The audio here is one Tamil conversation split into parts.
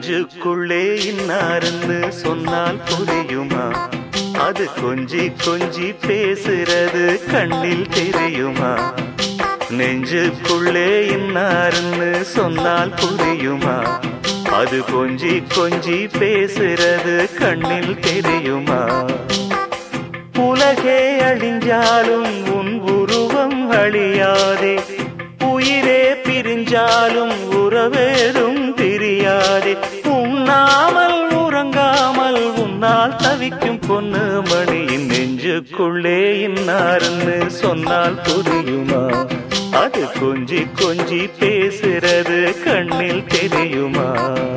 நெஞ்சுக்குள்ளே இன்னாருன்னு சொன்னால் புரியுமா? அது கொஞ்சி கொஞ்சி பேசுறது கண்ணில் தெரியுமா? நெஞ்சுக்குள்ளே இன்னாருன்னு சொன்னால் புரியுமா? அது கொஞ்சி கொஞ்சி பேசுறது கண்ணில் தெரியுமா? உலகே அழிஞ்சாலும் உன் உருவம் அழியாதே, உயிரே பிரிஞ்சாலும் உறவேதும் பிரியாதே. உண்ணாமல் உறங்காமல் உன்னால் தவிக்கும் பொண்ணு மணியின் நெஞ்சுக்குள்ளே இன்னாருன்னு சொன்னால் புரியுமா? அது கொஞ்சி கொஞ்சி பேசுறது கண்ணில் தெரியுமா?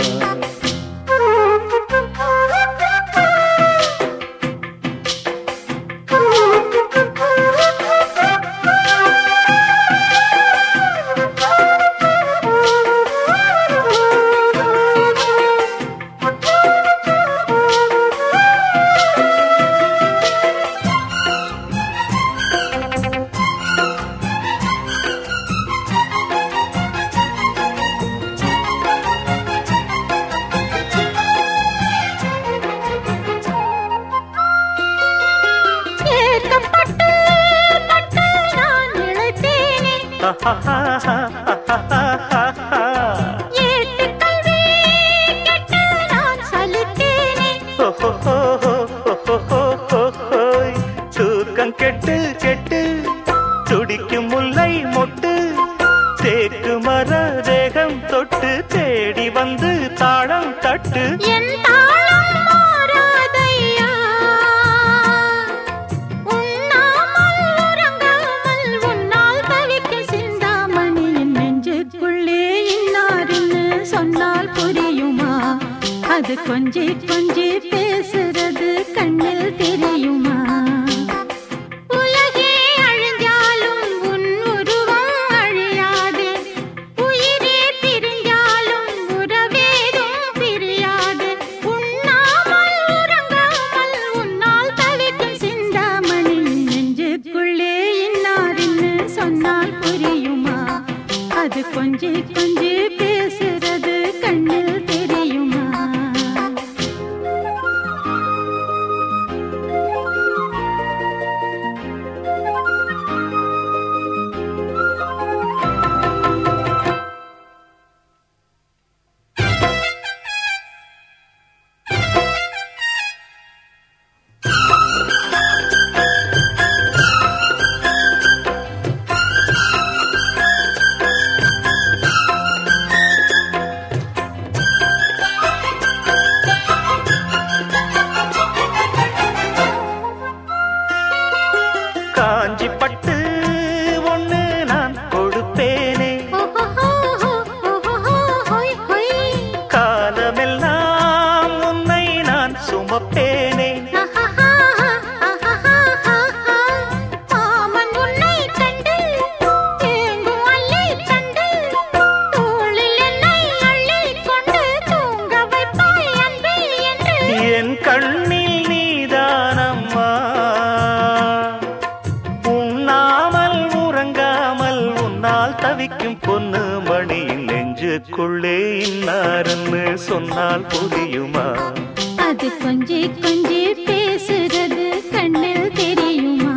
தூக்கம் கெட்டு கெட்டு துடிக்கும் முல்லை மொட்டு, தேக்கு மர தேகம் தொட்டு தேடி வந்து தாளம் தட்டு. அது கொஞ்சி கொஞ்சி பேசுறது கண்ணில் தெரியுமா? உலகே அழிஞ்சாலும் உன் உருவம் அழியாதே, உயிரே பிரிஞ்சாலும் உறவேதும் பிரியாது. உண்ணாமல் உறங்காமல் உன்னால் தவிக்கும் சிந்தாமணி நெஞ்சுக்குள்ளே இன்னாருன்னு சொன்னால் புரியுமா? அது கொஞ்சி கொஞ்சி பேசுறது கண்ணில் தெரியுமா? காஞ்சி பட்டு ஒண்ணு நான் கொடுப்பேனே, காலமெல்லாம் உன்னை நான் சுமப்பேனே. என் கண்ணில் நீதானம்மா, உண்ணாமல் உறங்காமல் உன்னால் தவிக்கும் பொண்ணு மணியின் நெஞ்சுக்குள்ளே இன்னாருன்னு சொன்னால் புரியுமா? அது கொஞ்சி கொஞ்சி பேசுறது கண்ணில் தெரியுமா?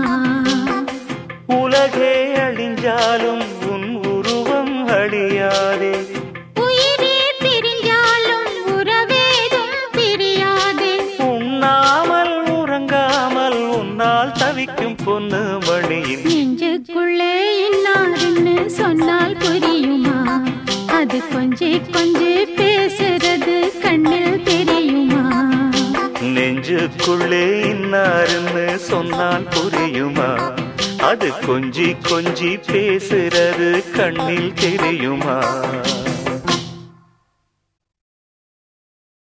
உலகே அழிஞ்சாலும் உன் உருவம் அழியாதே, உயிரே பிரிஞ்சாலும் உறவேதும் பிரியாதே. உண்ணாமல் உறங்காமல் உன்னால் தவிக்கும் பொண்ணு மணியின் நெஞ்சுக்குள்ளே இன்னாருன்னு சொன்னால் புரியுமா? அது கொஞ்சி கொஞ்சி பேசுறது கண்ணில் தெரியுமா? நெஞ்சுக்குள்ளே இன்னாருன்னு சொன்னால் புரியுமா? அது கொஞ்சி கொஞ்சி பேசுறது கண்ணில் தெரியுமா?